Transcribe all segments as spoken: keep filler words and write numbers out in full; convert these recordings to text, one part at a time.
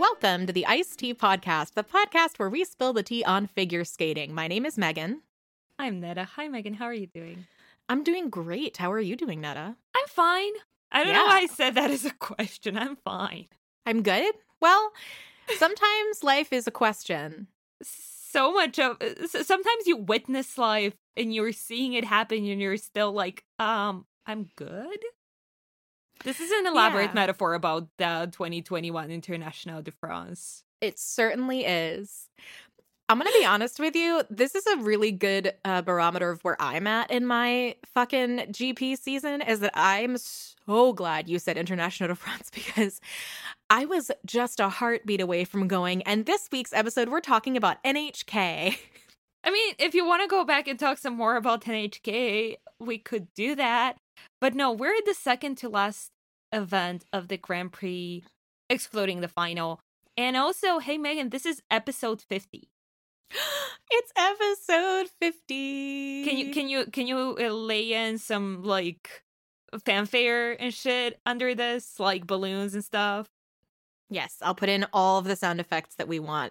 Welcome to the Ice Tea Podcast, the podcast where we spill the tea on figure skating. My name is Megan. I'm Netta. Hi, Megan. How are you doing? I'm doing great. How are you doing, Netta? I'm fine. I don't Yeah. know why I said that as a question. I'm fine. I'm good. Well, sometimes life is a question. So much of sometimes you witness life and you're seeing it happen and you're still like, um, I'm good. This is an elaborate Yeah. metaphor about the twenty twenty-one International de France. It certainly is. I'm going to be honest with you. This is a really good uh, barometer of where I'm at in my fucking G P season, is that I'm so glad you said International de France because I was just a heartbeat away from going. And this week's episode, we're talking about N H K. I mean, if you want to go back and talk some more about N H K, we could do that. But no, we're at the second to last event of the Grand Prix, excluding the final. And also, hey, Megan, this is episode fifty. It's episode fifty. Can you can you can you uh, lay in some like fanfare and shit under this, like balloons and stuff? Yes, I'll put in all of the sound effects that we want.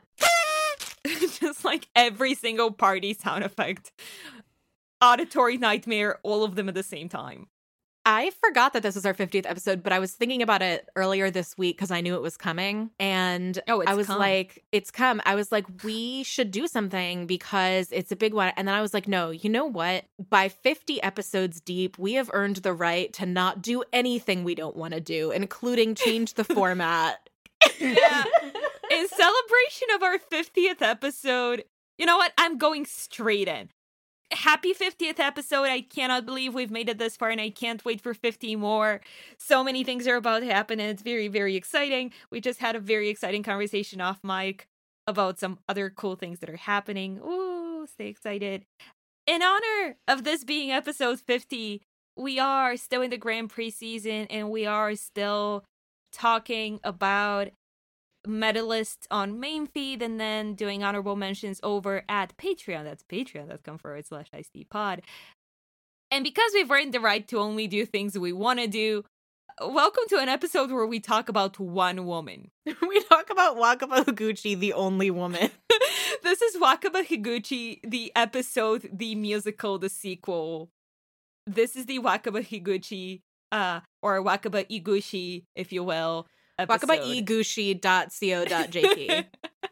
Just like every single party sound effect, auditory nightmare, all of them at the same time. I forgot that this was our fiftieth episode, but I was thinking about it earlier this week because I knew it was coming. And Oh, it's I was come. like, it's come. I was like, we should do something because it's a big one. And then I was like, no, you know what? By fifty episodes deep, we have earned the right to not do anything we don't want to do, including change the format. Yeah. In celebration of our fiftieth episode, you know what? I'm going straight in. Happy fiftieth episode. I cannot believe we've made it this far and I can't wait for fifty more. So many things are about to happen and it's very, very exciting. We just had a very exciting conversation off mic about some other cool things that are happening. Ooh, stay excited. In honor of this being episode fifty, we are still in the Grand Prix season and we are still talking about medalists on main feed and then doing honorable mentions over at Patreon. That's patreon.com forward slash IceTeaPod. pod. And because we've earned the right to only do things we want to do, welcome to an episode where we talk about one woman. We talk about Wakaba Higuchi, the only woman. This is Wakaba Higuchi, the episode, the musical, the sequel. This is the Wakaba Higuchi, uh, or Wakaba Iguchi, if you will, episode. Wakaba Iguchi dot co dot j p.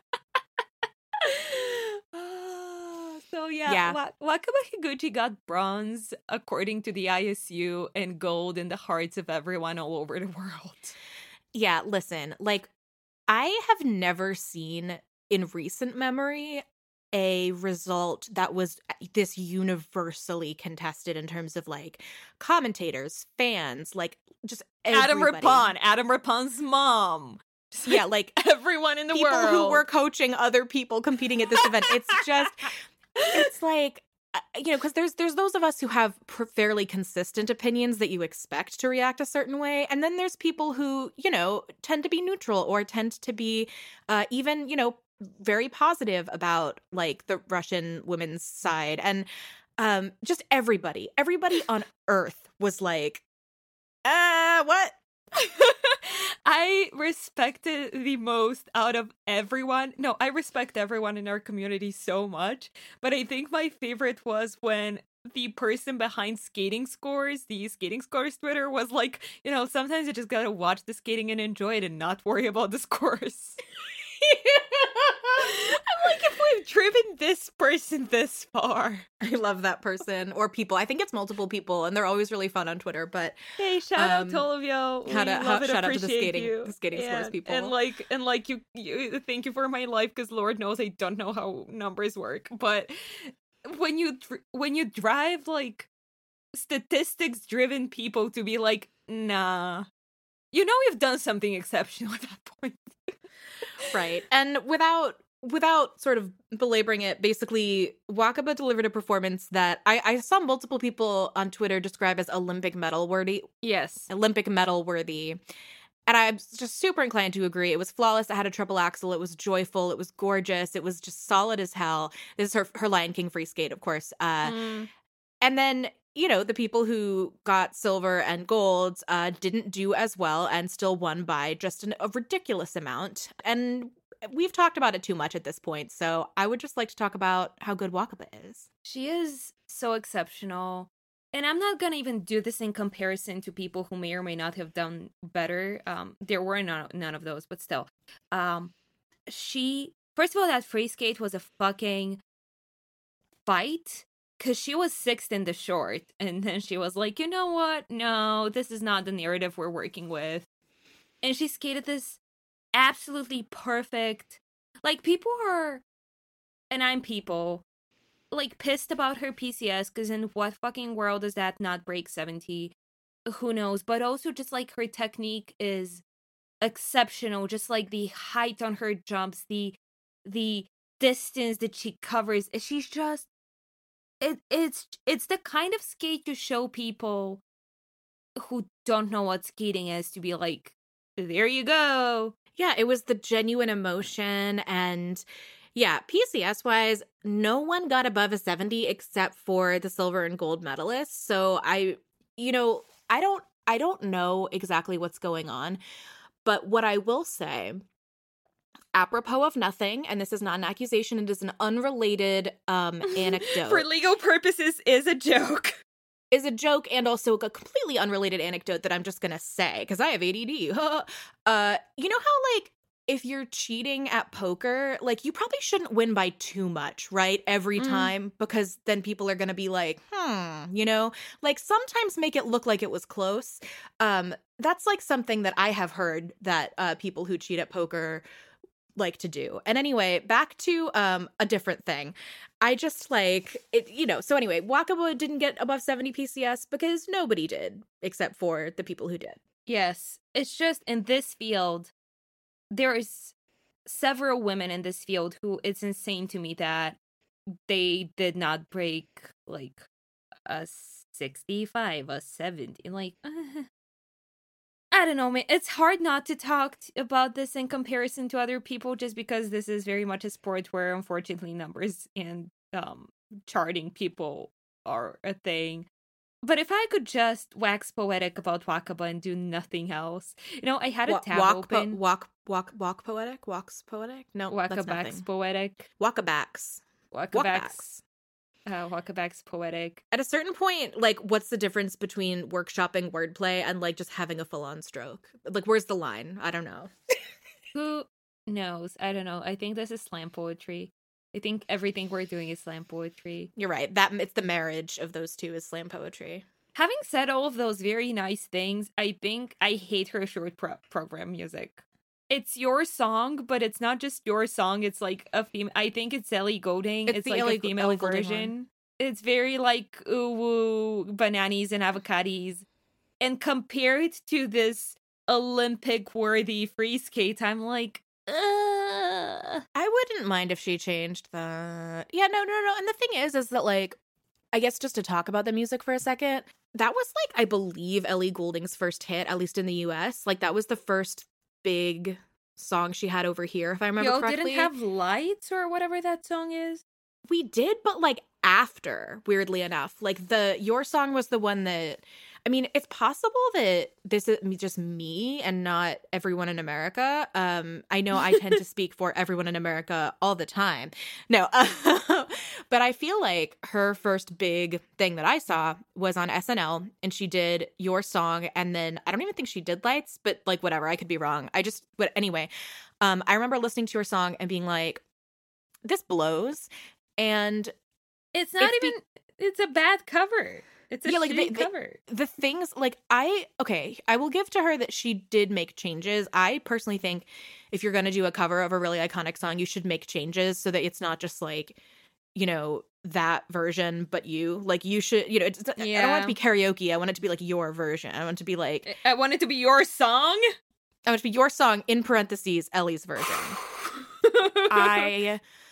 So yeah, Yeah. Wa- Wakaba Higuchi got bronze according to the I S U and gold in the hearts of everyone all over the world. Yeah, listen, like, I have never seen in recent memory a result that was this universally contested in terms of like commentators, fans, like just Adam everybody. Rippon, Adam Rippon's mom. Just Yeah, like everyone in the people world who were coaching other people competing at this event. It's just, it's like, uh, you know, because there's there's those of us who have pr- fairly consistent opinions that you expect to react a certain way, and then there's people who, you know, tend to be neutral or tend to be uh, even, you know, very positive about like the Russian women's side, and um, just everybody, everybody on Earth was like, uh, what? I respected the most out of everyone. No, I respect everyone in our community so much. But I think my favorite was when the person behind Skating Scores, the Skating Scores Twitter, was like, you know, sometimes you just gotta watch the skating and enjoy it and not worry about the scores. I'm like, if we've driven this person this far. I love that person or people. I think it's multiple people, and they're always really fun on Twitter. But Hey, shout out Um, to all of y'all. We how to- love how- and shout out to the appreciate skating- you. the Skating Scores And- people. And like, and like you, you, thank you for my life, because Lord knows I don't know how numbers work. But when you dr- when you drive like statistics driven people to be like, nah, you know we've done something exceptional at that point. right, and without without sort of belaboring it, basically, Wakaba delivered a performance that I, I saw multiple people on Twitter describe as Olympic medal worthy. Yes. Olympic medal worthy. And I'm just super inclined to agree. It was flawless. It had a triple axel. It was joyful. It was gorgeous. It was just solid as hell. This is her, her Lion King free skate, of course. Uh, Mm. And then you know, the people who got silver and gold uh, didn't do as well and still won by just an, a ridiculous amount. And we've talked about it too much at this point, so I would just like to talk about how good Wakaba is. She is so exceptional. And I'm not going to even do this in comparison to people who may or may not have done better. Um, there were none, none of those, but still. Um, she, first of all, that free skate was a fucking fight. Because she was sixth in the short. And then she was like, you know what? No, this is not the narrative we're working with. And she skated this absolutely perfect. Like, people are, and I'm people, like, pissed about her P C S, because in what fucking world does that not break seventy? Who knows? But also just, like, her technique is exceptional. Just, like, the height on her jumps, the the distance that she covers. She's just, it it's it's the kind of skate to show people who don't know what skating is to be like, there you go. Yeah, it was the genuine emotion, and yeah, P C S-wise, no one got above a seventy except for the silver and gold medalists. So I, you know, I don't, I don't know exactly what's going on, but what I will say, apropos of nothing, and this is not an accusation, it is an unrelated um, anecdote. For legal purposes, is a joke. Is a joke, and also a completely unrelated anecdote that I'm just gonna say, because I have A D D. uh, you know how, like, if you're cheating at poker, like, you probably shouldn't win by too much, right? Every Mm. time, because then people are going to be like, hmm, you know? Like, sometimes make it look like it was close. Um, that's, like, something that I have heard that uh, people who cheat at poker like to do. And anyway, back to um, a different thing. I just, like, it, you know, so anyway, Wakaba didn't get above seventy P C S because nobody did, except for the people who did. Yes, it's just, in this field, there is several women in this field who, it's insane to me that they did not break, like, a sixty-five, a seventy, like, uh, I don't know, man. It's hard not to talk t- about this in comparison to other people, just because this is very much a sport where, unfortunately, numbers and um charting people are a thing. But if I could just wax poetic about Wakaba and do nothing else, you know, I had a Wa- tab walk, open. Po- walk, walk, walk poetic? Walks poetic? No, that's Wakabak's nothing. poetic. Wakabacks. Wakabak's, Walkbacks. uh, Wakabak's poetic. At a certain point, like, what's the difference between workshopping wordplay and, like, just having a full-on stroke? Like, where's the line? I don't know. Who knows? I don't know. I think this is slam poetry. I think everything we're doing is slam poetry. You're right. That it's the marriage of those two is slam poetry. Having said all of those very nice things, I think I hate her short pro- program music. It's your song, but it's not just your song. It's like a female. I think it's Ellie Goulding. It's It's, the like Ellie- a female Ellie Goulding version. one. It's very like ooh woo bananas and avocados, and compared to this Olympic worthy free skate, I'm like, uh. I wouldn't mind if she changed that. Yeah, no, no, no. And the thing is, is that, like, I guess just to talk about the music for a second, that was, like, I believe Ellie Goulding's first hit, at least in the U S. Like, that was the first big song she had over here, if I remember Y'all correctly. didn't have Lights or whatever that song is? We did, but, like, after, weirdly enough. Like, the Your Song was the one that, I mean, it's possible that this is just me and not everyone in America. Um, I know I tend to speak for everyone in America all the time. No, uh, but I feel like her first big thing that I saw was on S N L, and she did Your Song, and then I don't even think she did Lights, but, like, whatever, I could be wrong. I just, but anyway, um, I remember listening to Your Song and being like, this blows. And It's not It's be- even. It's a bad cover. It's a Yeah, like, shitty they- they- cover. the things, like, I, okay, I will give to her that she did make changes. I personally think if you're going to do a cover of a really iconic song, you should make changes so that it's not just, like, you know, that version, but you, like, you should, you know, it's, I don't want it Yeah. to be karaoke. I want it to be, like, your version. I want it to be, like, I want it to be your song. I want it to be your song, in parentheses, Ellie's version. I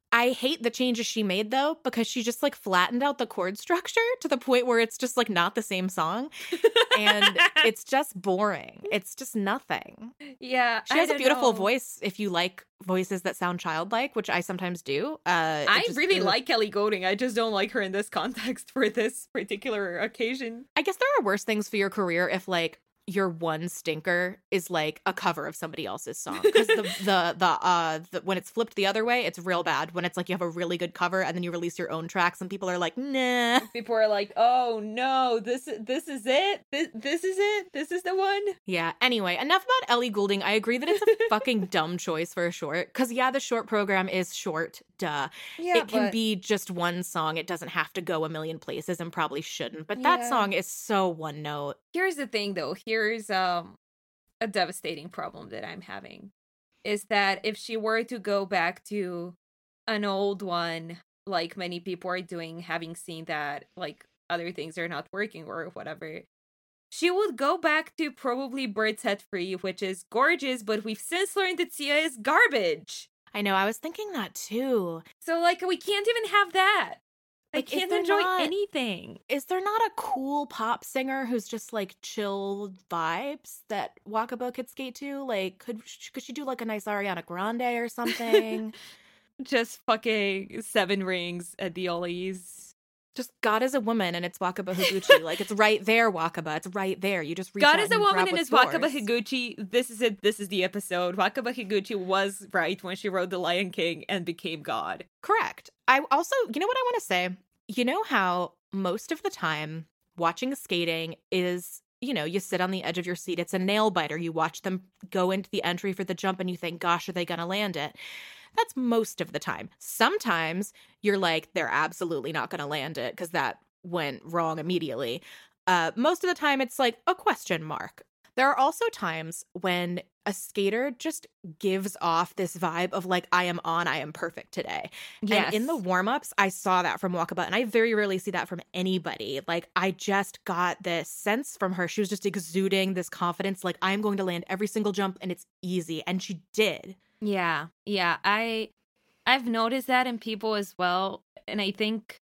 I hate the changes she made, though, because she just, like, flattened out the chord structure to the point where it's just, like, not the same song. And it's just boring. It's just nothing. Yeah. She has I a beautiful know. voice if you like voices that sound childlike, which I sometimes do. Uh, I just, really ugh. like Kelly Golding. I just don't like her in this context for this particular occasion. I guess there are worse things for your career if, like, your one stinker is like a cover of somebody else's song, because the the the uh the, when it's flipped the other way, it's real bad. When it's like you have a really good cover and then you release your own tracks and people are like, nah. People are like, oh no, this this is it. This this is it. This is the one. Yeah. Anyway, enough about Ellie Goulding. I agree that it's a fucking dumb choice for a short, because yeah, the short program is short. Duh. Yeah, it can but be just one song. It doesn't have to go a million places and probably shouldn't. But that Yeah. song is so one note. here's the thing, though. Here's um a devastating problem that I'm having, is that if she were to go back to an old one, like many people are doing, having seen that like other things are not working or whatever, she would go back to probably Bird Set Free, which is gorgeous, but we've since learned that Sia is garbage. I know. I was thinking that too. So like we can't even have that. Like, I is can't there enjoy not- anything. Is there not a cool pop singer who's just like chill vibes that Wakaba could skate to? Like, could could she do like a nice Ariana Grande or something? Just fucking Seven Rings at the Ollies. Just God is a woman and it's Wakaba Higuchi. Like, it's right there, Wakaba. It's right there. You just reach God out is a and woman grab and what's is Wakaba yours. Higuchi. This is it. This is the episode. Wakaba Higuchi was right when she wrote The Lion King and became God. Correct. I also, you know what I want to say? You know how most of the time watching skating is, you know, you sit on the edge of your seat. It's a nail biter. You watch them go into the entry for the jump and you think, gosh, are they going to land it? That's most of the time. Sometimes you're like, they're absolutely not going to land it because that went wrong immediately. Uh, most of the time it's like a question mark. There are also times when a skater just gives off this vibe of like, I am on, I am perfect today. Yes. And in the warm-ups, I saw that from Wakaba, and I very rarely see that from anybody. Like, I just got this sense from her. She was just exuding this confidence, like, I'm going to land every single jump, and it's easy. And she did. Yeah, yeah. I I've noticed that in people as well, and I think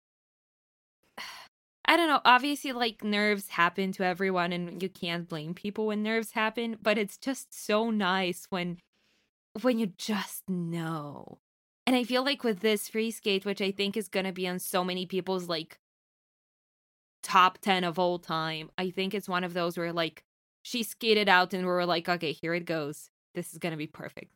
I don't know, obviously like nerves happen to everyone and you can't blame people when nerves happen, but it's just so nice when when you just know. And I feel like with this free skate, which I think is going to be on so many people's like top ten of all time, I think it's one of those where like she skated out and we were like, okay, here it goes. This is going to be perfect.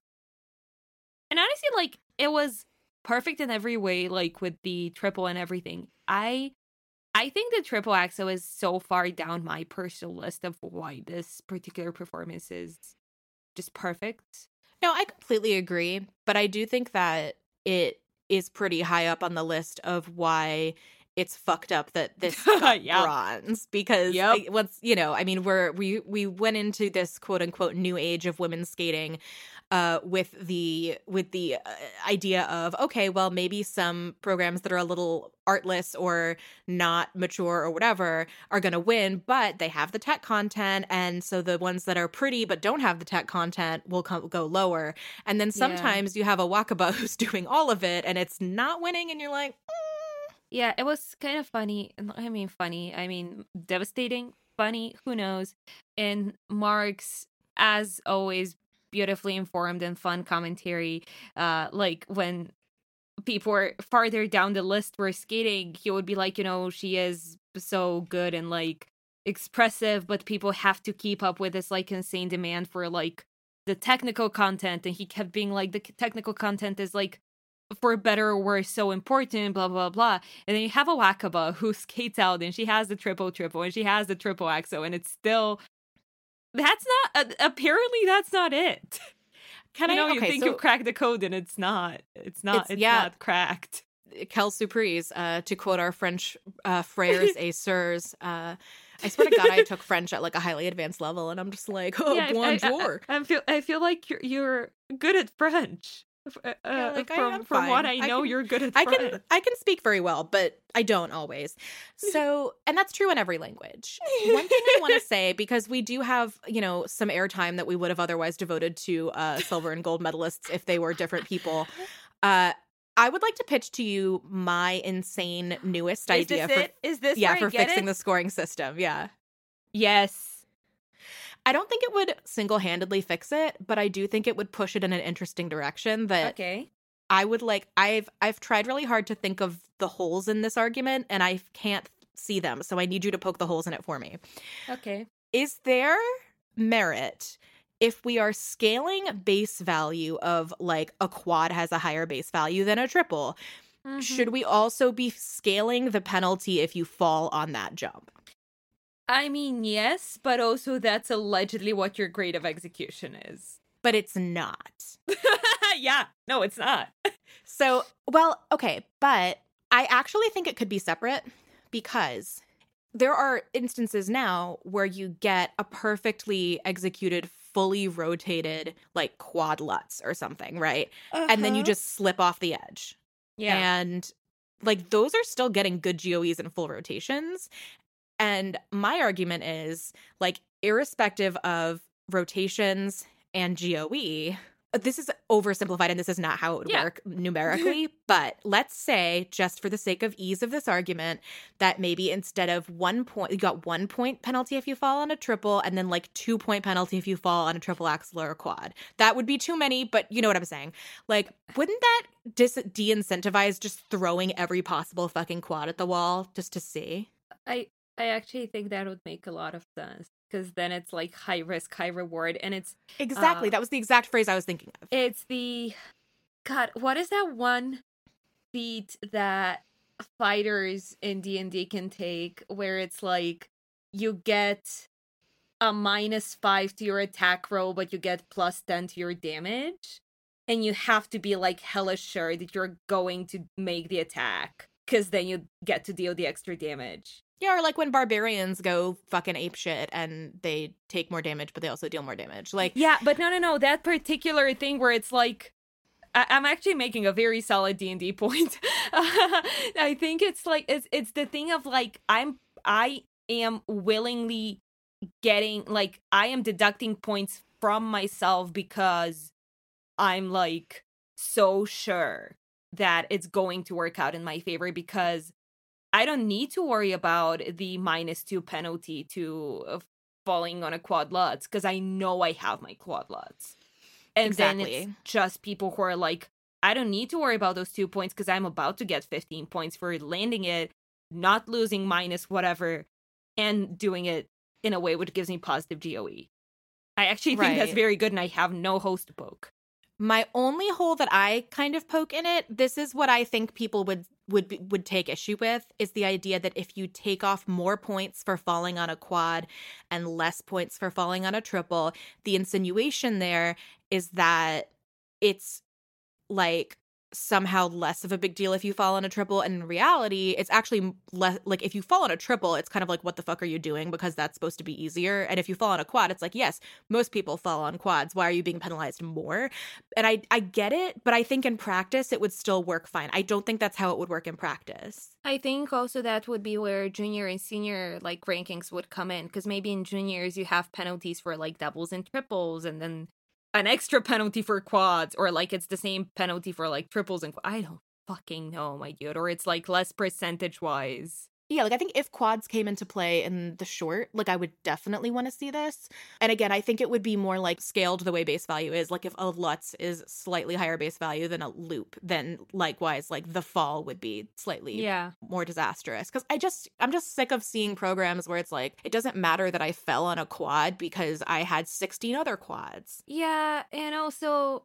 And honestly, like, it was perfect in every way, like, with the triple and everything. I I think the triple X O is so far down my personal list of why this particular performance is just perfect. No, I completely agree. But I do think that it is pretty high up on the list of why it's fucked up that this got Yep. bronze. Because Yep. I- once, you know, I mean, we're we we went into this quote unquote new age of women's skating uh with the with the uh, idea of, okay, well, maybe some programs that are a little artless or not mature or whatever are going to win, but they have the tech content, and so the ones that are pretty but don't have the tech content will co- go lower. And then sometimes you have a Wakaba who's doing all of it and it's not winning, and you're like, mm. Yeah, it was kind of funny. I mean, funny. I mean, devastating, funny, who knows? And Mark's, as always, beautifully informed and fun commentary. Uh, like when people were farther down the list were skating, he would be like, you know, she is so good and like expressive, but people have to keep up with this like insane demand for like the technical content. And he kept being like, the technical content is like, for better or worse, so important, blah, blah, blah. And then you have a Wakaba who skates out and she has the triple triple and she has the triple X O, and it's still, that's not, uh, apparently that's not it. Can you I? know, you okay, think so you've cracked the code and it's not, it's not, It's- it's, yeah. not cracked. Quelle surprise, uh, to quote our French uh, frères et sœurs. Uh, I swear to God, I took French at like a highly advanced level, and I'm just like, oh, Yeah, I- bonjour. I, I, I feel, I feel like you're, you're good at French. Uh, Yeah, like, I from am from what I fine. I know, can- you're good at I French. can I can speak very well, but I don't always. So, and that's true in every language. One thing I want to say, because we do have, you know, some airtime that we would have otherwise devoted to uh, silver and gold medalists if they were different people. Uh, I would like to pitch to you my insane newest Is idea this for it? Is this yeah, where I for get fixing it? the scoring system. Yeah. Yes. I don't think it would single-handedly fix it, but I do think it would push it in an interesting direction that Okay. I would like I've I've tried really hard to think of the holes in this argument and I can't see them. So I need you to poke the holes in it for me. Okay. Is there merit if we are scaling base value of like a quad has a higher base value than a triple? Mhm. Should we also be scaling the penalty if you fall on that jump? I mean, yes, but also that's allegedly what your grade of execution is. But it's not. Yeah. No, it's not. So, well, okay, but I actually think it could be separate because there are instances now where you get a perfectly executed, fully rotated, like quad Lutz or something, right? And then you Uh-huh. just slip off the edge. Yeah. And like those are still getting good G O Es and full rotations. And my argument is like, irrespective of rotations and G O E, this is oversimplified and this is not how it would Yeah. work numerically, but let's say, just for the sake of ease of this argument, that maybe instead of one point, you got one point penalty if you fall on a triple and then like two point penalty if you fall on a triple axel or a quad. That would be too many, but you know what I'm saying. Like, wouldn't that dis- de-incentivize just throwing every possible fucking quad at the wall just to see? I I actually think that would make a lot of sense because then it's like high risk, high reward, and it's Exactly. Uh, that was the exact phrase I was thinking of. it's the God. What is that one feat that fighters in D and D can take where it's like you get a minus five to your attack roll, but you get plus ten to your damage, and you have to be like hella sure that you're going to make the attack because then you get to deal the extra damage. Yeah, or like when barbarians go fucking apeshit and they take more damage, but they also deal more damage. Like, Yeah, but no, no, no. That particular thing where it's like, I- I'm actually making a very solid D and D point. I think it's like it's it's the thing of like I'm I am willingly getting like I am deducting points from myself because I'm like so sure that it's going to work out in my favor because I don't need to worry about the minus two penalty to uh, falling on a quad Lutz because I know I have my quad Lutz. And then it's Exactly. just people who are like, I don't need to worry about those two points because I'm about to get fifteen points for landing it, not losing minus whatever, and doing it in a way which gives me positive G O E. I actually think that's Right. very good and I have no host to poke. my only hole that I kind of poke in it, this is what I think people would would be- would take issue with, is the idea that if you take off more points for falling on a quad and less points for falling on a triple, the insinuation there is that it's like somehow less of a big deal if you fall on a triple, and in reality it's actually less. Like if you fall on a triple, it's kind of like, what the fuck are you doing, because that's supposed to be easier. And if you fall on a quad, it's like, yes, most people fall on quads, why are you being penalized more? And I I get it, but I think in practice it would still work fine. I don't think that's how it would work in practice. I think also that would be where junior and senior like rankings would come in, because maybe in juniors you have penalties for like doubles and triples, and then an extra penalty for quads, or like it's the same penalty for like triples and qu- I don't fucking know, my dude, or it's like less percentage wise. Yeah, like I think if quads came into play in the short, like I would definitely want to see this. And again, I think it would be more like scaled the way base value is. Like if a Lutz is slightly higher base value than a loop, then likewise, like the fall would be slightly Yeah. more disastrous. Because I just, I'm just sick of seeing programs where it's like, it doesn't matter that I fell on a quad because I had sixteen other quads. Yeah, and also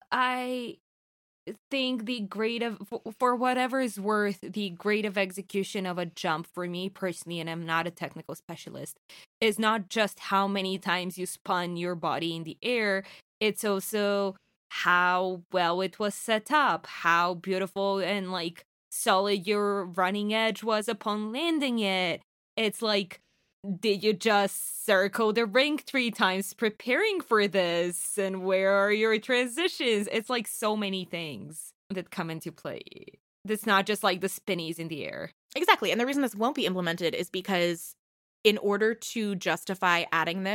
I think the grade of f- for whatever is worth, the grade of execution of a jump for me personally, and I'm not a technical specialist, is not just how many times you spun your body in the air, it's also how well it was set up, how beautiful and like solid your running edge was upon landing it. It's like, did you just circle the ring three times preparing for this? And where are your transitions? It's like so many things that come into play. It's not just like the spinnies in the air. Exactly. And the reason this won't be implemented is because in order to justify adding this,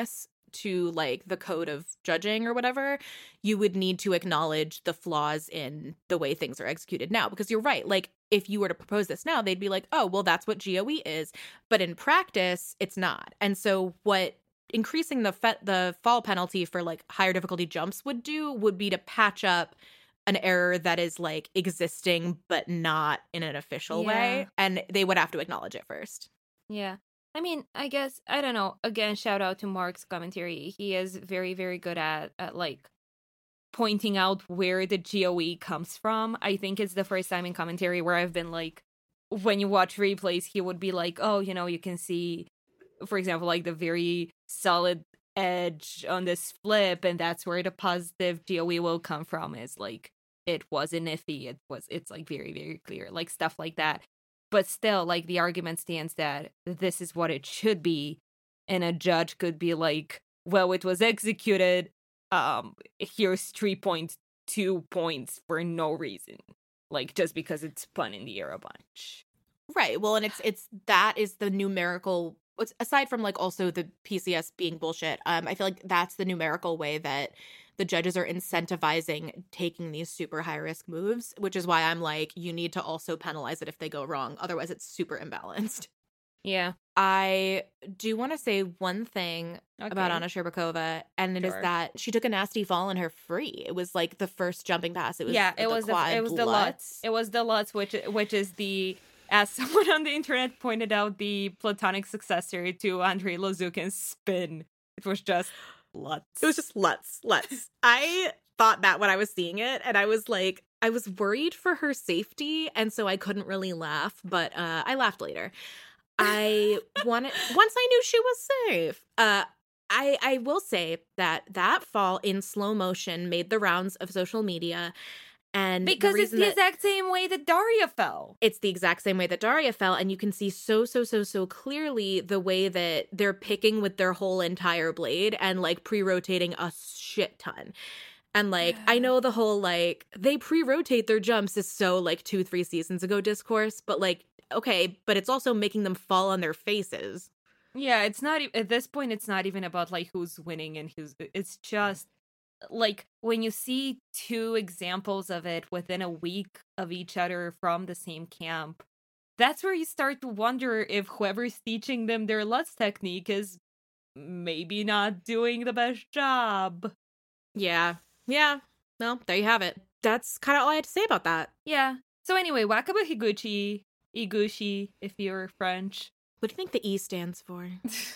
to like the code of judging or whatever, you would need to acknowledge the flaws in the way things are executed now. Because you're right. Like, if you were to propose this now, they'd be like, oh, well, that's what G O E is. But in practice, it's not. And so what increasing the fe- the fall penalty for like higher difficulty jumps would do would be to patch up an error that is like existing but not in an official Yeah. way, and they would have to acknowledge it first. Yeah. I mean, I guess, I don't know. Again, shout out to Mark's commentary. He is very, very good at, at like, pointing out where the G O E comes from. I think it's the first time in commentary where I've been like, when you watch replays, he would be like, oh, you know, you can see, for example, like the very solid edge on this flip, and that's where the positive G O E will come from, is like, it wasn't iffy. It was, it's like very, very clear, like stuff like that. But still, like, the argument stands that this is what it should be. And a judge could be like, well, it was executed. Um, here's three point two points for no reason. Like, just because it's spun in the air a bunch. Right. Well, and it's it's that is the numerical, aside from like also the P C S being bullshit. Um, I feel like that's the numerical way that the judges are incentivizing taking these super high risk moves, which is why I'm like, you need to also penalize it if they go wrong. Otherwise, it's super imbalanced. Yeah. I do want to say one thing Okay. about Anna Sherbakova, and it is Sure. that she took a nasty fall in her free. It was like the first jumping pass. It was yeah, the it was the, quad it was the Lutz. Lutz. It was the Lutz, which which is the, as someone on the internet pointed out, the platonic successor to Andrei Lozukin's spin. It was just Lutz. It was just Lutz, Lutz. I thought that when I was seeing it, and I was like, I was worried for her safety, and so I couldn't really laugh, but uh, I laughed later. I wanted, once I knew she was safe. Uh, I I will say that that fall in slow motion made the rounds of social media, and the because it's reason the that- exact same way that Daria fell. it's the exact same way that Daria fell, and you can see so, so, so, so clearly the way that they're picking with their whole entire blade and, like, pre-rotating a shit ton. And, like, Yeah. I know the whole, like, they pre-rotate their jumps is so, like, two, three seasons ago discourse, but, like, okay, but it's also making them fall on their faces. Yeah, it's not, e- at this point, it's not even about, like, who's winning and who's, it's just, like, when you see two examples of it within a week of each other from the same camp, that's where you start to wonder if whoever's teaching them their Lutz technique is maybe not doing the best job. Yeah. Yeah. Well, there you have it. That's kind of all I had to say about that. Yeah. So anyway, Wakaba Higuchi, Iguchi, if you're French. What do you think the E stands for?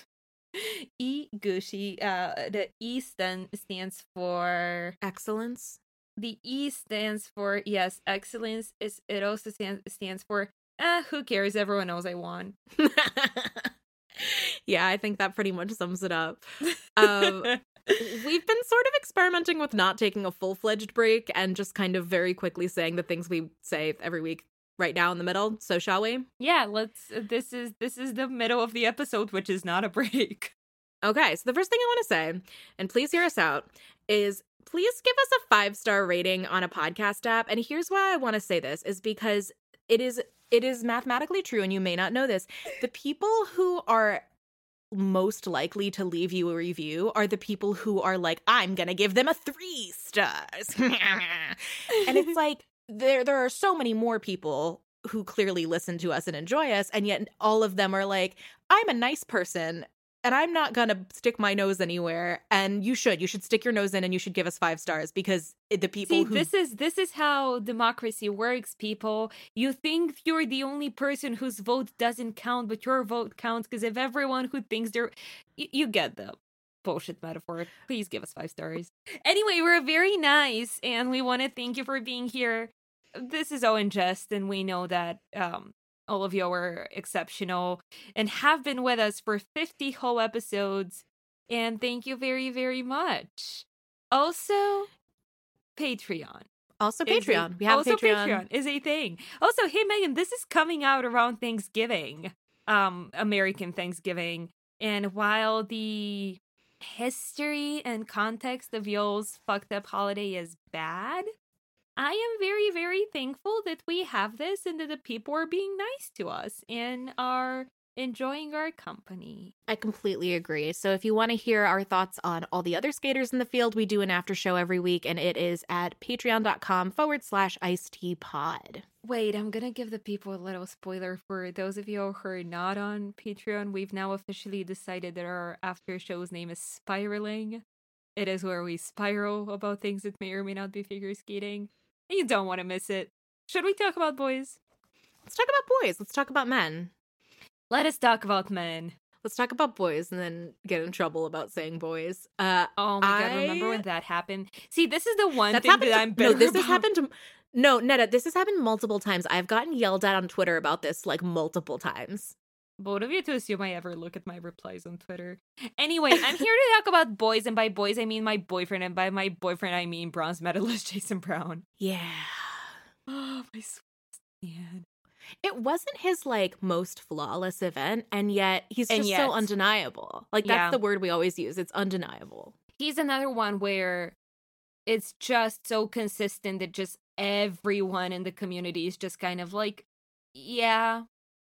Iguchi, uh, the E stand, stands for, Excellence? the E stands for, yes, excellence. Is It also stands, stands for, eh, who cares? Everyone knows I won. Yeah, I think that pretty much sums it up. Um, we've been sort of experimenting with not taking a full-fledged break and just kind of very quickly saying the things we say every week right now in the middle. So shall we? Yeah, let's, this is, this is the middle of the episode, which is not a break. Okay, so the first thing I want to say, and please hear us out, is please give us a five-star rating on a podcast app. And here's why I want to say this, is because it is it is mathematically true, and you may not know this. The people who are most likely to leave you a review are the people who are like, I'm gonna give them a three stars. And it's like, there there are so many more people who clearly listen to us and enjoy us, and yet all of them are like, I'm a nice person and I'm not gonna stick my nose anywhere, and you should you should stick your nose in and you should give us five stars, because the people See, who this is this is how democracy works, people. You think you're the only person whose vote doesn't count, but your vote counts, because if everyone who thinks they're... Y- you get the bullshit metaphor. Please give us five stars. Anyway, we're very nice, and we want to thank you for being here. This is Owen Jest, and we know that um, all of you are exceptional and have been with us for fifty whole episodes, and thank you very, very much. Also, Patreon. also is Patreon. a- We have also a Patreon. is a thing. Also, hey Megan, this is coming out around Thanksgiving, um, American Thanksgiving, and while the history and context of y'all's fucked up holiday is bad, I am very, very thankful that we have this and that the people are being nice to us and are enjoying our company. I completely agree. So if you want to hear our thoughts on all the other skaters in the field, we do an after show every week, and it is at patreon.com forward slash iced tea pod. Wait, I'm gonna give the people a little spoiler for those of you who are not on Patreon. We've now officially decided that our after show's name is Spiraling. It is where we spiral about things that may or may not be figure skating. And you don't want to miss it. Should we talk about boys? Let's talk about boys. Let's talk about men. Let us talk about men. Let's talk about boys and then get in trouble about saying boys. Uh, oh my I... god, remember when that happened? See, this is the one That's thing that to... I'm bitter No, this about. has happened to... No, Netta, this has happened multiple times. I've gotten yelled at on Twitter about this, like, multiple times. Bold of you to assume I ever look at my replies on Twitter. Anyway, I'm here to talk about boys, and by boys I mean my boyfriend, and by my boyfriend I mean bronze medalist Jason Brown. Yeah. Oh, my sweet man. It wasn't his, like, most flawless event, and yet he's And just yet. so undeniable. Like, that's Yeah. the word we always use. It's undeniable. He's another one where it's just so consistent that just everyone in the community is just kind of like, yeah.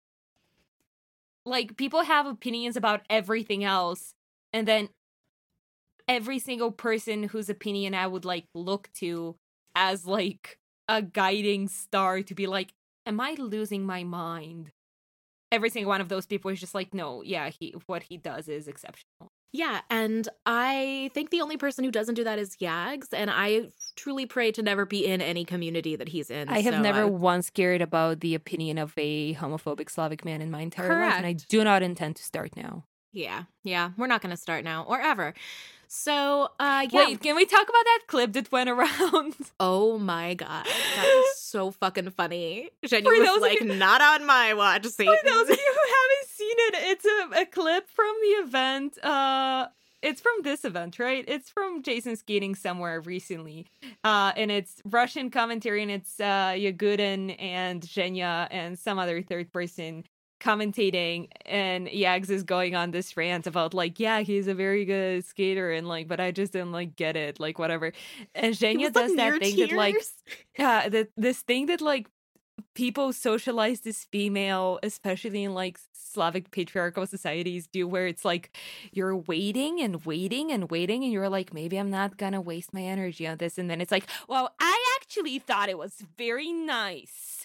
Like, people have opinions about everything else, and then every single person whose opinion I would, like, look to as, like, a guiding star to be like, am I losing my mind? Every single one of those people is just like, no, yeah, he what he does is exceptional. Yeah, and I think the only person who doesn't do that is Yags, and I truly pray to never be in any community that he's in. I have so never I... once cared about the opinion of a homophobic Slavic man in my entire Correct. life, and I do not intend to start now. Yeah, yeah, we're not going to start now, or ever. So, uh, yeah. Wait, can we talk about that clip that went around? Oh my god, that was so fucking funny. Jenny For was those like, of you- not on my watch, Satan. For those of you who haven't seen it, it's a, a clip from the event. Uh, it's from this event, right? It's from Jason skating somewhere recently. Uh, and it's Russian commentary, and it's uh, Yagudin and Zhenya and some other third person commentating, and Yags is going on this rant about like, yeah, he's a very good skater, and like, but I just didn't like get it, like whatever. And Zhenya does that thing tears. that like, yeah, that this thing that like people socialize this female, especially in like Slavic patriarchal societies, do, where it's like you're waiting and waiting and waiting, and you're like, maybe I'm not gonna waste my energy on this, and then it's like, well, I actually thought it was very nice.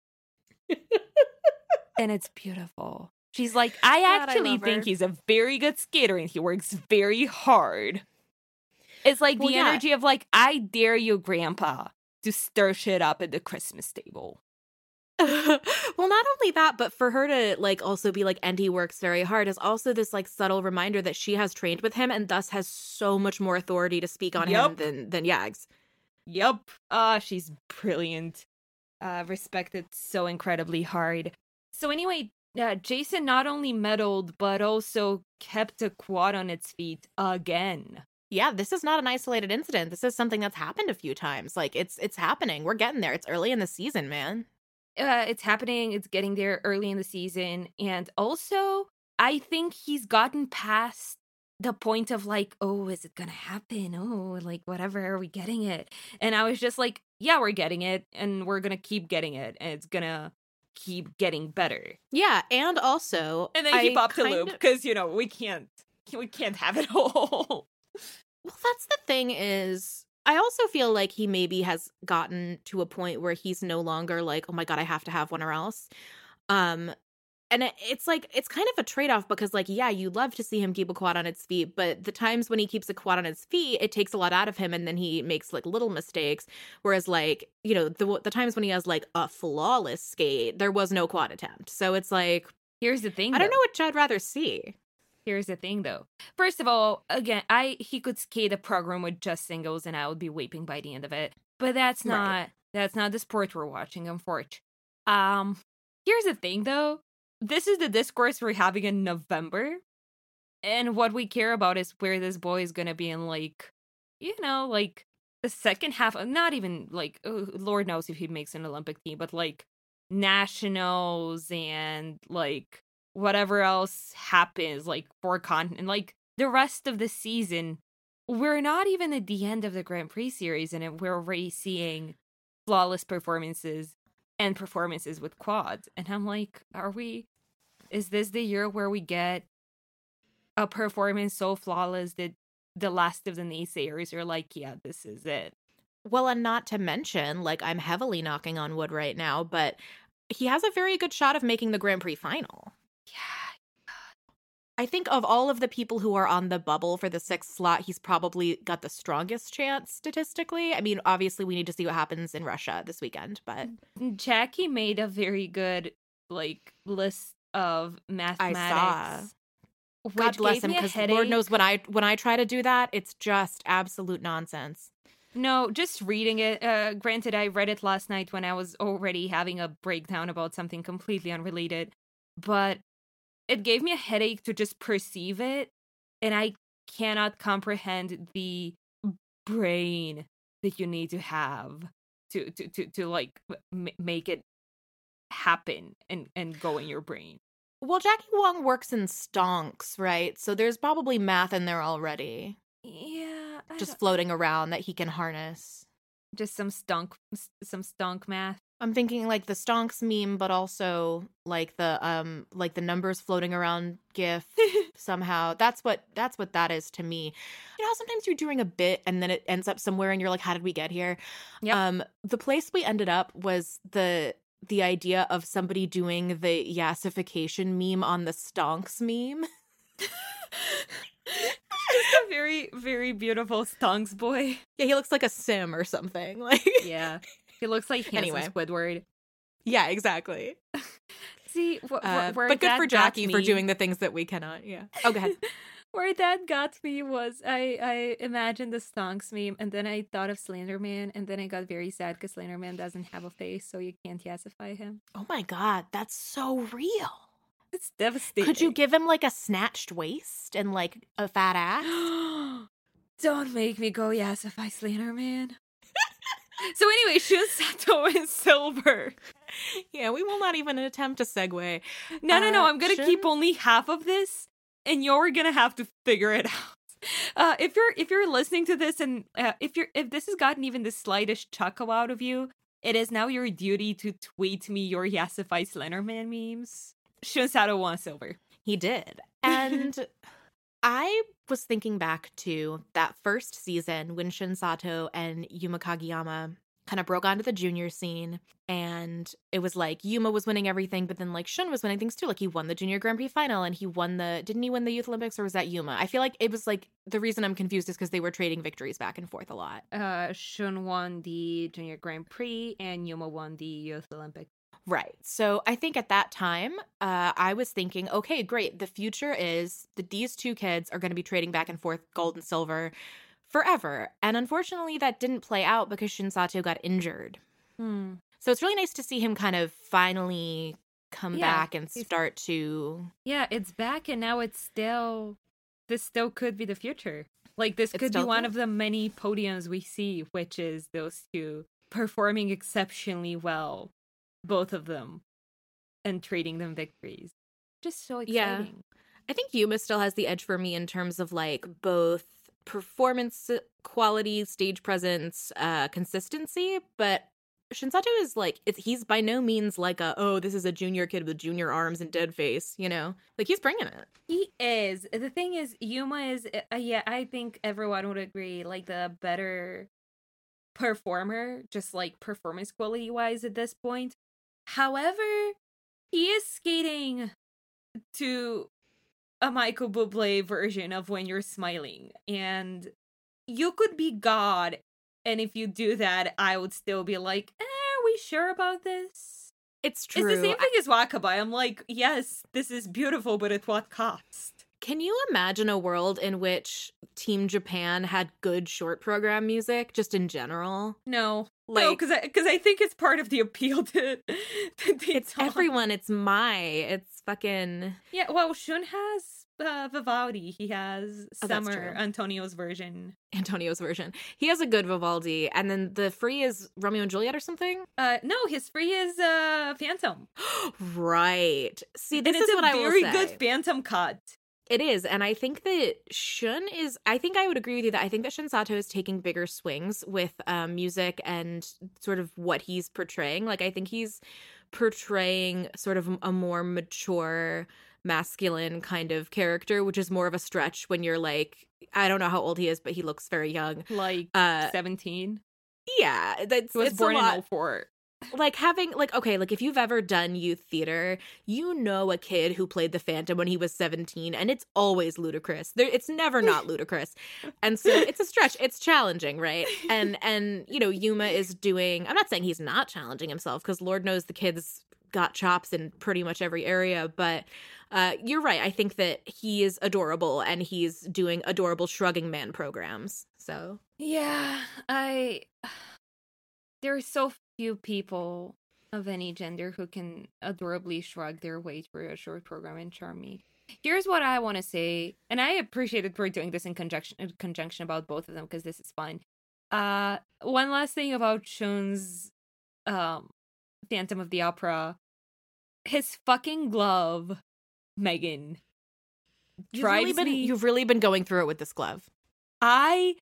And it's beautiful. She's like, I God, I actually love her. think he's a very good skater and he works very hard. It's like Well, the yeah. energy of like, I dare you, Grandpa, to stir shit up at the Christmas table. Well, not only that, but for her to like also be like, and he works very hard, is also this like subtle reminder that she has trained with him and thus has so much more authority to speak on him Yup. than than Yags. Yup. Ah, she's brilliant. Uh, respected so incredibly hard. So anyway, uh, Jason not only medaled, but also kept a quad on its feet again. Yeah, this is not an isolated incident. This is something that's happened a few times. Like it's it's happening. We're getting there. It's early in the season, man. Uh, it's happening. It's getting there early in the season. And also, I think he's gotten past the point of like, oh, is it gonna happen? Oh, like whatever, are we getting it? And I was just like, yeah, we're getting it, and we're gonna keep getting it, and it's gonna keep getting better. Yeah, and also, And then he I popped a kind loop of- because you know we can't, we can't have it all. Well, that's the thing is, I also feel like he maybe has gotten to a point where he's no longer like, oh my god, I have to have one or else. Um, and it, it's like, it's kind of a trade-off because like, yeah, you love to see him keep a quad on its feet, but the times when he keeps a quad on his feet, it takes a lot out of him, and then he makes like little mistakes. Whereas like, you know, the the times when he has like a flawless skate, there was no quad attempt. So it's like, Here's the thing. I don't though. know which I'd rather see. Here's the thing, though. First of all, again, I he could skate a program with just singles, and I would be weeping by the end of it. But that's not Right. that's not the sport we're watching, unfortunately. Um, here's the thing, though. This is the discourse we're having in November, and what we care about is where this boy is gonna be in, like, you know, like the second half. Of, not even like, oh, Lord knows if he makes an Olympic team, but like nationals and like whatever else happens, like for continent, like the rest of the season, we're not even at the end of the Grand Prix series, and we're already seeing flawless performances and performances with quads. And I'm like, are we? Is this the year where we get a performance so flawless that the last of the naysayers are like, yeah, this is it? Well, and not to mention, like, I'm heavily knocking on wood right now, but he has a very good shot of making the Grand Prix final. Yeah. I think of all of the people who are on the bubble for the sixth slot, he's probably got the strongest chance statistically. I mean, obviously, we need to see what happens in Russia this weekend, but Jackie made a very good, like, list of mathematics. I saw. Which God bless gave him, me a because headache. Lord knows when I when I try to do that, it's just absolute nonsense. No, just reading it. Uh, granted, I read it last night when I was already having a breakdown about something completely unrelated, but it gave me a headache to just perceive it, and I cannot comprehend the brain that you need to have to to to, to like m- make it happen and and go in your brain. Well, Jackie Wong works in stonks, right? So there's probably math in there already, Yeah, I just don't- floating around that he can harness. just some stunk, some stunk math. I'm thinking like the stonks meme, but also like the um like the numbers floating around gif somehow. That's what that's what that is to me. You know how sometimes you're doing a bit and then it ends up somewhere and you're like, how did we get here? Yep. Um, the place we ended up was the the idea of somebody doing the yassification meme on the stonks meme. Just a very, very beautiful stonks boy. Yeah, he looks like a sim or something. Like, Yeah, he looks like Hanson Anyway. Squidward. yeah, exactly. See, wh- wh- Uh, where but good that for got Jackie for me- doing the things that we cannot. Yeah. Oh, go ahead. Where that got me was I I imagined the stonks meme, and then I thought of Slenderman, and then I got very sad because Slenderman doesn't have a face, so you can't yassify him. Oh my God, that's so real. It's devastating. Could you give him like a snatched waist and like a fat ass? Don't make me go yassify Slenderman. So anyway, Shun Sato is silver. Yeah, we will not even attempt a segue. No, no, no. Uh, I'm gonna Shun- keep only half of this, and you're gonna have to figure it out. Uh, if you're if you're listening to this, and uh, if you're if this has gotten even the slightest chuckle out of you, it is now your duty to tweet me your Yassify Slenderman memes. Shun Sato won silver. He did. And I was thinking back to that first season when Shun Sato and Yuma Kageyama kind of broke onto the junior scene, and it was like Yuma was winning everything, but then like Shun was winning things too. Like he won the junior Grand Prix final, and he won the didn't he win the Youth Olympics, or was that Yuma? I feel like it was like the reason I'm confused is because they were trading victories back and forth a lot. Uh, Shun won the Junior Grand Prix, and Yuma won the Youth Olympics. Right. So I think at that time, uh, I was thinking, okay, great. The future is that these two kids are going to be trading back and forth gold and silver forever. And unfortunately, that didn't play out because Shun Sato got injured. Hmm. So it's really nice to see him kind of finally come Yeah, back and he's- start to. Yeah, it's back, and now it's still. This still could be the future. Like, this It could be still one could. of the many podiums we see, which is those two performing exceptionally well, both of them, and trading them victories. Just so Yeah. exciting. I think Yuma still has the edge for me in terms of like both performance quality, stage presence, uh, consistency, but Shun Sato is like it's he's by no means like a oh this is a junior kid with junior arms and dead face, you know, like he's bringing it. He is. The thing is, Yuma is, uh, yeah, I think everyone would agree, like, the better performer, just like performance quality wise at this point. However, he is skating to a Michael Bublé version of When You're Smiling, and you could be God, and if you do that, I would still be like, eh, are we sure about this? It's true. It's the same thing as Wakabai. I'm like, yes, this is beautiful, but at what cost? Can you imagine a world in which Team Japan had good short program music, just in general? No, Like, no, because I because I think it's part of the appeal to, to the it's song. everyone. It's my. It's fucking. Yeah, well, Shun has uh, Vivaldi. He has Oh, that's Summer, true. Antonio's version. Antonio's version. He has a good Vivaldi, and then the free is Romeo and Juliet or something. Uh, no, his free is uh Phantom. Right. See, this and it's is a what I will very say. good Phantom cut. It is, and I think that Shun is, I think I would agree with you that I think that Shun Sato is taking bigger swings with um, music and sort of what he's portraying. Like, I think he's portraying sort of a more mature, masculine kind of character, which is more of a stretch when you're like, I don't know how old he is, but he looks very young. Like Uh, seventeen? Yeah, that's He was it's born a lot. in oh four. Like having like okay, like if you've ever done youth theater, you know a kid who played the Phantom when he was seventeen, and it's always ludicrous. There, it's never not ludicrous, and so it's a stretch. It's challenging, right? And and you know Yuma is doing. I'm not saying he's not challenging himself because Lord knows the kid's got chops in pretty much every area, but uh, you're right. I think that he is adorable, and he's doing adorable shrugging man programs. So Yeah, I. There are so few people of any gender who can adorably shrug their way through a short program and charm me. Here's what I want to say, and I appreciate that we're doing this in conjunction in conjunction about both of them because this is fun. Uh, one last thing about Shun's um, Phantom of the Opera. His fucking glove, Megan. you've really drives been me- you've really been going through it with this glove. I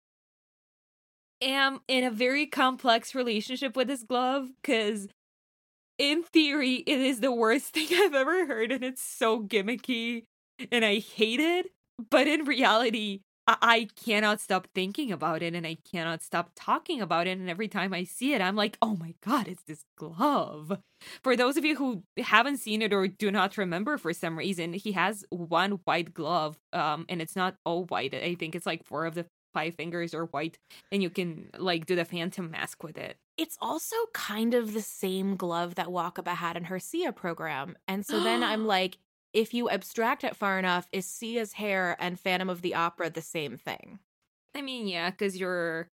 am in a very complex relationship with this glove because in theory it is the worst thing I've ever heard and it's so gimmicky and I hate it, but in reality I, I cannot stop thinking about it and I cannot stop talking about it, and every time I see it I'm like, oh my god, it's this glove. For those of you who haven't seen it or do not remember for some reason, he has one white glove um and it's not all white. I think it's like four of the five fingers are white, and you can like do the Phantom mask with it. It's also kind of the same glove that Wakaba had in her Sia program. And so then I'm like, if you abstract it far enough, is Sia's hair and Phantom of the Opera the same thing? I mean, yeah, because you're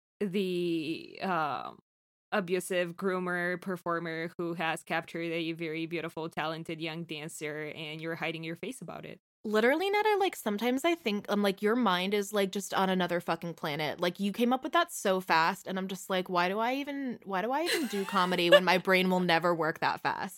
the um abusive groomer performer who has captured a very beautiful, talented young dancer, and you're hiding your face about it. Literally, Netta, like sometimes I think I'm like, your mind is like just on another fucking planet. Like you came up with that so fast, and I'm just like, why do I even why do I even do comedy when my brain will never work that fast?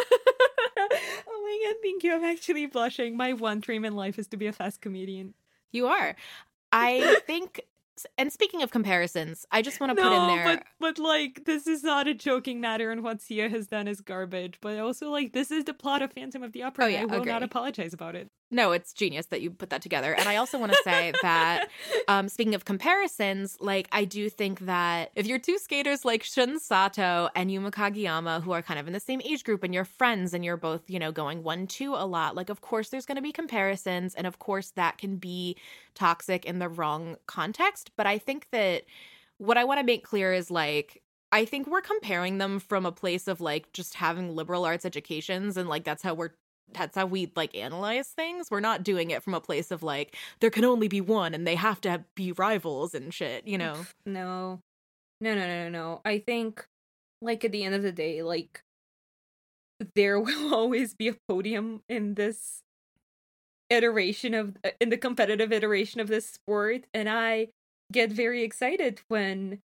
Oh my god, thank you. I'm actually blushing. My one dream in life is to be a fast comedian. You are. I think and speaking of comparisons, I just want to no, put in there but but like this is not a joking matter, and what Sia has done is garbage. But also, like, this is the plot of Phantom of the Opera. Oh, yeah, and I will agree. not apologize about it. No, it's genius that you put that together. And I also want to say that, um, speaking of comparisons, like, I do think that if you're two skaters like Shun Sato and Yuma Kageyama, who are kind of in the same age group and you're friends and you're both, you know, going one, two a lot, like, of course there's going to be comparisons. And of course that can be toxic in the wrong context. But I think that what I want to make clear is, like, I think we're comparing them from a place of, like, just having liberal arts educations. And, like, that's how we're that's how we like analyze things. We're not doing it from a place of like there can only be one and they have to be rivals and shit, you know. No. No, no, no, no, no. I think like at the end of the day, like there will always be a podium in this iteration of in the competitive iteration of this sport, and I get very excited when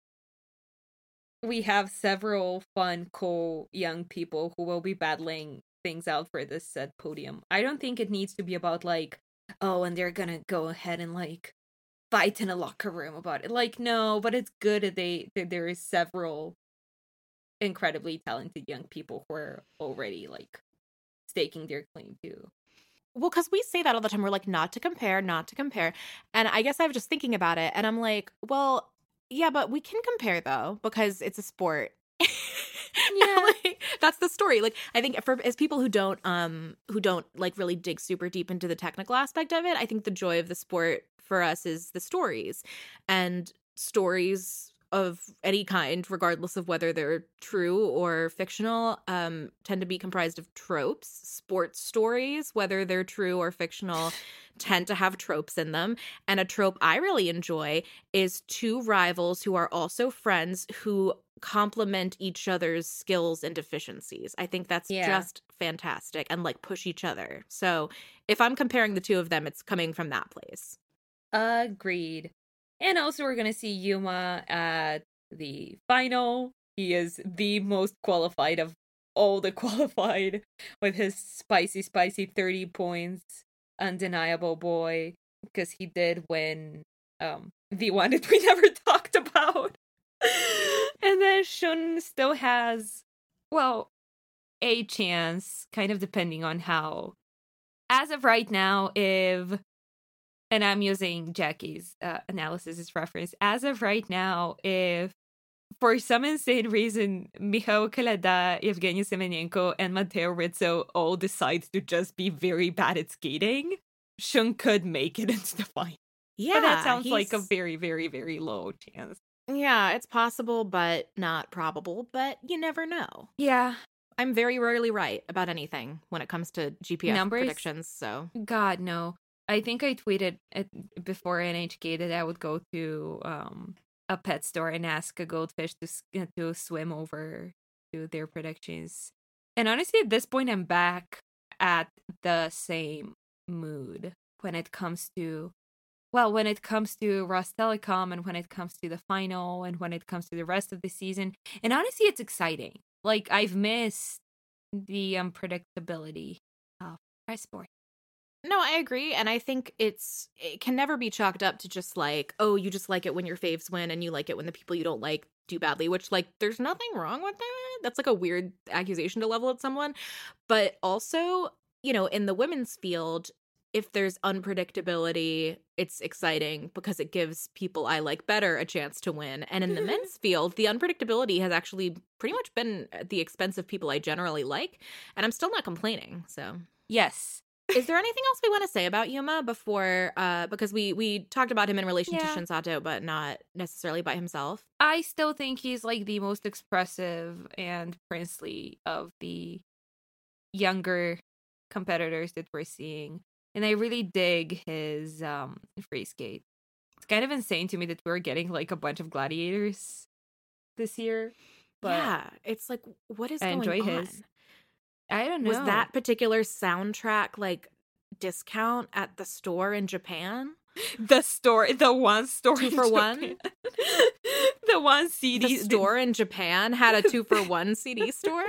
we have several fun, cool young people who will be battling things out for this said podium. I don't think it needs to be about like, oh, and they're gonna go ahead and like fight in a locker room about it. Like, no, but it's good that they that there is several incredibly talented young people who are already like staking their claim to. Well, because we say that all the time. We're like, not to compare, not to compare. And I guess I was just thinking about it, and I'm like, well, yeah, but we can compare though, because it's a sport. Yeah. Like, that's the story. Like, I think for as people who don't um who don't like really dig super deep into the technical aspect of it, I think the joy of the sport for us is the stories. And stories of any kind, regardless of whether they're true or fictional, um, tend to be comprised of tropes. Sports stories, whether they're true or fictional, tend to have tropes in them. And a trope I really enjoy is two rivals who are also friends who complement each other's skills and deficiencies. I think that's Yeah. just fantastic, and like push each other. So if I'm comparing the two of them, it's coming from that place. Agreed. And also we're gonna see Yuma at the final. He is the most qualified of all the qualified with his spicy, spicy thirty points. undeniable boy, because he did win um the one that we never talked about. And then Shun still has, well, a chance, kind of depending on how. As of right now, if, and I'm using Jackie's uh, analysis as reference, as of right now, if for some insane reason, Mikhail Kalada, Evgeny Semenenko, and Mateo Rizzo all decide to just be very bad at skating, Shun could make it into the final. Yeah, but that sounds he's... like a very, very, very low chance. Yeah, it's possible, but not probable, but you never know. Yeah. I'm very rarely right about anything when it comes to G P F Numbers? predictions, so. God, no. I think I tweeted at, before N H K that I would go to um, a pet store and ask a goldfish to, to swim over to their predictions. And honestly, at this point, I'm back at the same mood when it comes to, well, when it comes to Rostelecom and when it comes to the final and when it comes to the rest of the season. And honestly, it's exciting. Like, I've missed the unpredictability of ice sport. No, I agree. And I think it's, it can never be chalked up to just like, oh, you just like it when your faves win and you like it when the people you don't like do badly, which, like, there's nothing wrong with that. That's like a weird accusation to level at someone. But also, you know, in the women's field, if there's unpredictability, it's exciting because it gives people I like better a chance to win. And in the men's field, the unpredictability has actually pretty much been at the expense of people I generally like. And I'm still not complaining. So, yes. Is there anything else we want to say about Yuma before, uh, because we, we talked about him in relation yeah. to Shinsato, but not necessarily by himself? I still think he's like the most expressive and princely of the younger competitors that we're seeing. And I really dig his um, free skate. It's kind of insane to me that we're getting like a bunch of gladiators this year. But yeah, it's like, what is I going enjoy on? his. I don't know. Was that particular soundtrack like discount at the store in Japan? The store, the one store two in for Japan. one? The one C D. The store in Japan had a two for one C D store?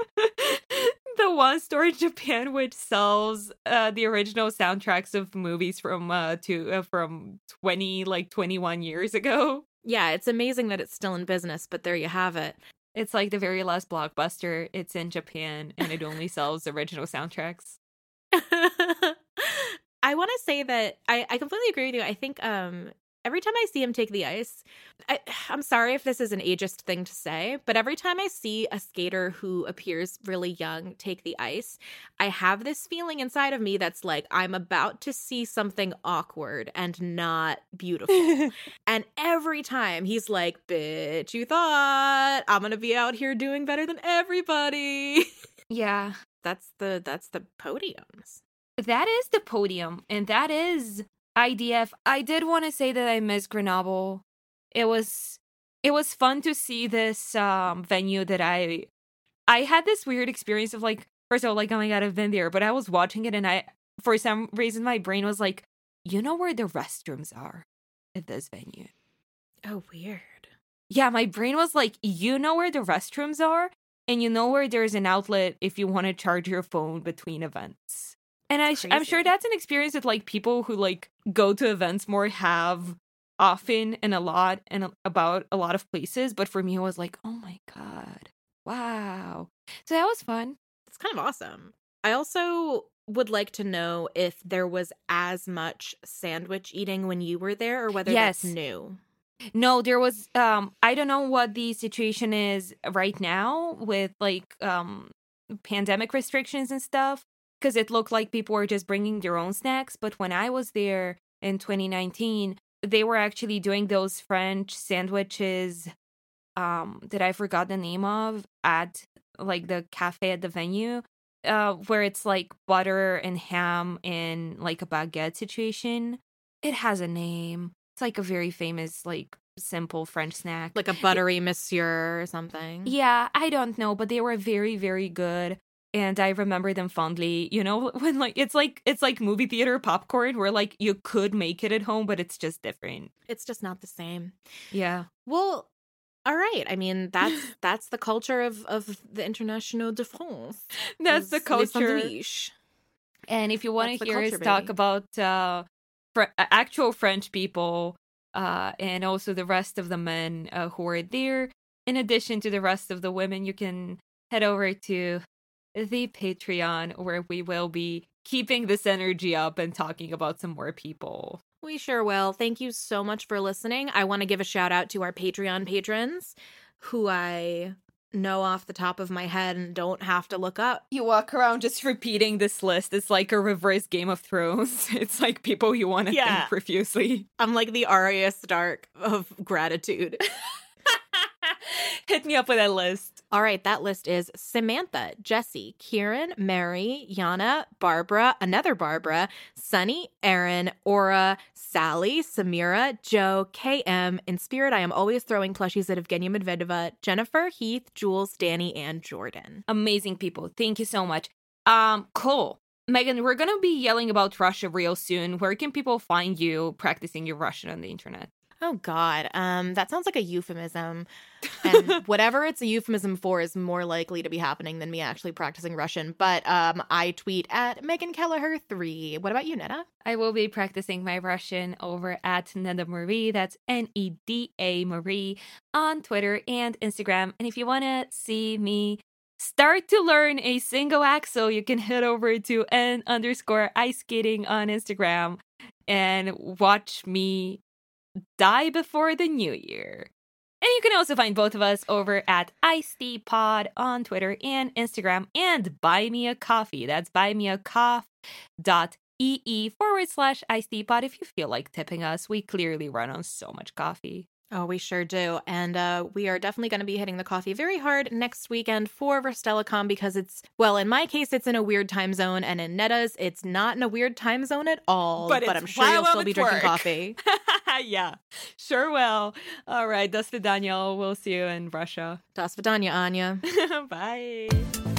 The one store in Japan which sells uh, the original soundtracks of movies from uh, to uh, from twenty like twenty-one years ago. Yeah, it's amazing that it's still in business, but there you have it. It's like the very last Blockbuster. It's in Japan and it only sells original soundtracks. I want to say that I, I completely agree with you. I think um every time I see him take the ice, I, I'm sorry if this is an ageist thing to say, but every time I see a skater who appears really young take the ice, I have this feeling inside of me that's like, I'm about to see something awkward and not beautiful. And every time he's like, bitch, you thought I'm going to be out here doing better than everybody. Yeah. That's the, that's the podiums. That is the podium. And that is I D F. I did want to say that I miss Grenoble. It was it was fun to see this um, venue that I I had this weird experience of like, first of all, like, oh my god, I've been there, but I was watching it and I, for some reason, my brain was like, you know where the restrooms are at this venue? Oh, weird. Yeah, my brain was like, you know where the restrooms are, and you know where there's an outlet if you want to charge your phone between events. And I, I'm sure that's an experience that, like, people who, like, go to events more have often and a lot and a- about a lot of places. But for me, it was like, oh my god, wow. So that was fun. It's kind of awesome. I also would like to know if there was as much sandwich eating when you were there or whether Yes. that's new. No, there was, um, I don't know what the situation is right now with, like, um, pandemic restrictions and stuff. Because it looked like people were just bringing their own snacks. But when I was there in twenty nineteen, they were actually doing those French sandwiches um, that I forgot the name of at like the cafe at the venue, uh, where it's like butter and ham in like a baguette situation. It has a name. It's like a very famous, like, simple French snack. Like a buttery monsieur or something. Yeah, I don't know, but they were very, very good. And I remember them fondly, you know, when like it's like it's like movie theater popcorn where like you could make it at home, but it's just different. It's just not the same. Yeah. Well, all right. I mean, that's that's the culture of, of the International de France. That's is the les culture. sandwiches. And if you want That's to the hear us culture, talk baby. about uh, fr- actual French people uh, and also the rest of the men uh, who are there, in addition to the rest of the women, you can head over to the Patreon, where we will be keeping this energy up and talking about some more people. We sure will. Thank you so much for listening. I want to give a shout out to our Patreon patrons who I know off the top of my head and don't have to look up. You walk around just repeating this list. It's like a reverse Game of Thrones. It's like people you want to Yeah. thank profusely. I'm like the Arya Stark of gratitude. Hit me up with that list. All right, that list is Samantha, Jesse, Kieran, Mary, Yana, Barbara, another Barbara, Sunny, Aaron, Aura, Sally, Samira, Joe, K M. In spirit, I am always throwing plushies at Evgenia Medvedeva, Jennifer, Heath, Jules, Danny, and Jordan. Amazing people. Thank you so much. Um, cool. Megan, we're going to be yelling about Russia real soon. Where can people find you practicing your Russian on the internet? Oh, God. Um, that sounds like a euphemism. And whatever it's a euphemism for is more likely to be happening than me actually practicing Russian. But um, I tweet at Megan Kelleher three. What about you, Neda? I will be practicing my Russian over at Neda Marie. That's N E D A Marie on Twitter and Instagram. And if you want to see me start to learn a single axel, you can head over to N underscore ice skating on Instagram and watch me die before the new year. And you can also find both of us over at IceTeaPod on Twitter and Instagram, and Buy Me a Coffee. That's buymeacoff.ee forward slash IceTeaPod if you feel like tipping us. We clearly run on so much coffee. Oh, we sure do. And uh, we are definitely going to be hitting the coffee very hard next weekend for Verstelicon because it's, well, in my case, it's in a weird time zone. And in Neda's, it's not in a weird time zone at all. But, but it's I'm sure while you'll still I'm be at drinking work. coffee. Yeah, sure will. All right, das Daniel. We'll see you in Russia. Das Vidanya, Anya. Bye.